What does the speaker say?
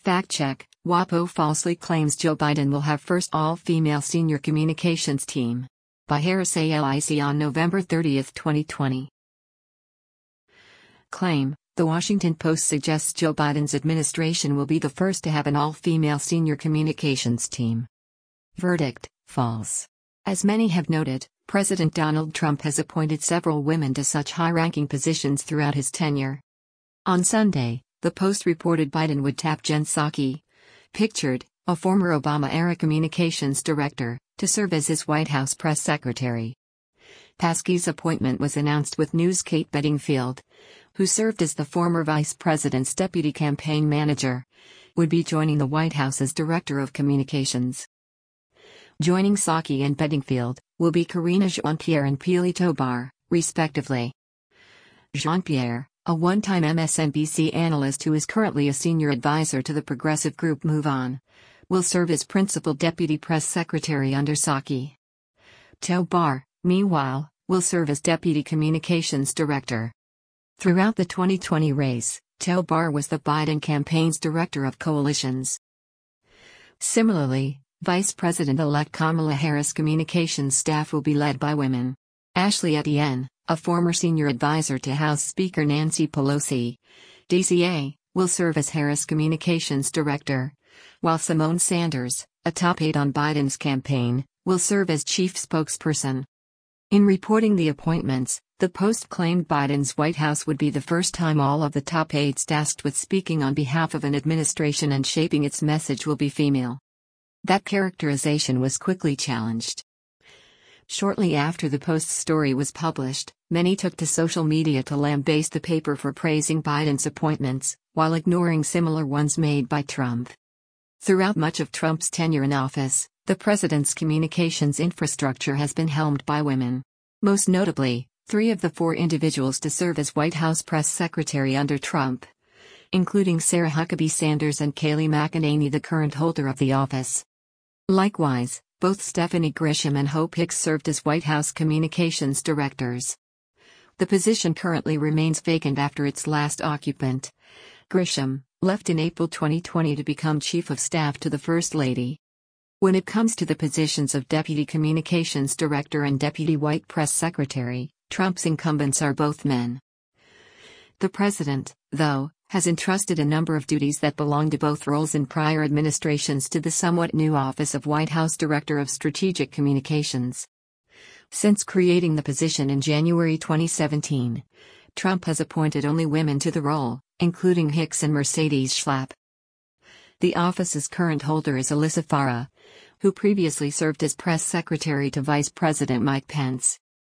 Fact check: WAPO falsely claims Joe Biden will have first all-female senior communications team. By Harris ALIC on November 30, 2020. Claim: The Washington Post suggests Joe Biden's administration will be the first to have an all-female senior communications team. Verdict: false. As many have noted, President Donald Trump has appointed several women to such high-ranking positions throughout his tenure. On Sunday, the Post reported Biden would tap Jen Psaki, pictured, a former Obama-era communications director, to serve as his White House press secretary. Psaki's appointment was announced with News' Kate Bedingfield, who served as the former vice president's deputy campaign manager, would be joining the White House as director of communications. Joining Psaki and Bedingfield will be Karina Jean-Pierre and Pili Tobar, respectively. Jean-Pierre, a one-time MSNBC analyst who is currently a senior advisor to the progressive group Move On, will serve as principal deputy press secretary under Psaki. Tobar, meanwhile, will serve as deputy communications director. Throughout the 2020 race, Tobar was the Biden campaign's director of coalitions. Similarly, Vice President-elect Kamala Harris' communications staff will be led by women. Ashley Etienne, a former senior advisor to House Speaker Nancy Pelosi, DCA, will serve as Harris' communications director, while Simone Sanders, a top aide on Biden's campaign, will serve as chief spokesperson. In reporting the appointments, the Post claimed Biden's White House would be the first time all of the top aides tasked with speaking on behalf of an administration and shaping its message will be female. That characterization was quickly challenged. Shortly after the Post's story was published, many took to social media to lambaste the paper for praising Biden's appointments, while ignoring similar ones made by Trump. Throughout much of Trump's tenure in office, the president's communications infrastructure has been helmed by women. Most notably, 3 of the 4 individuals to serve as White House press secretary under Trump, including Sarah Huckabee Sanders and Kayleigh McEnany, the current holder of the office. Likewise, both Stephanie Grisham and Hope Hicks served as White House communications directors. The position currently remains vacant after its last occupant, Grisham, left in April 2020 to become chief of staff to the First Lady. When it comes to the positions of deputy communications director and deputy White Press secretary, Trump's incumbents are both men. The president, though, has entrusted a number of duties that belong to both roles in prior administrations to the somewhat new office of White House Director of Strategic Communications. Since creating the position in January 2017, Trump has appointed only women to the role, including Hicks and Mercedes Schlapp. The office's current holder is Alyssa Farah, who previously served as press secretary to Vice President Mike Pence.